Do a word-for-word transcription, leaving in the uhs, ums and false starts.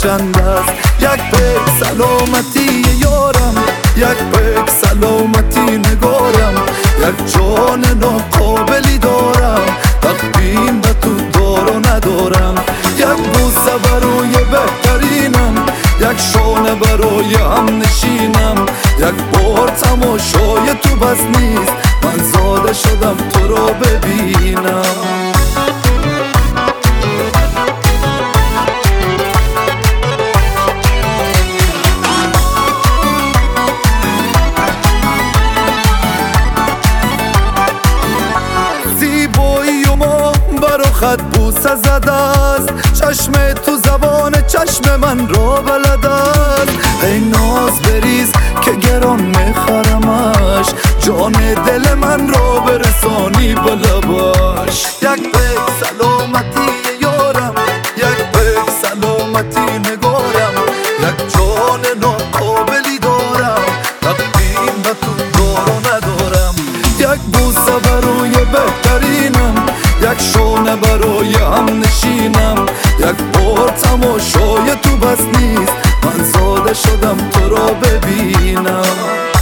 چند است. یک پیک سلامتی یارم، یک پیک سلامتی نگارم، یک جان ناقابلی دارم، تقدیم به تو دار و ندارم. یک بوسه برای بهترینم، یک شانه برای هم نشینم، یک بار تماشای تو بس نیست، من زاده شدم تو را ببینم. خط بوسه زده است، چشم تو زبان چشم من را بلد است. ای ناز بریز که گران میخرمش، جان دل من را برسانی به لبش. یک پیک سلامتی یارم، یک پیک سلامتی نگارم، یک جان ناقابلی دارم، تقدیم به تو دار و ندارم. یک بوسه برای بهترینم، یک شانه برای هم نشینم، یک بار تماشای تو بس نیست، من زاده شدم تو را ببینم.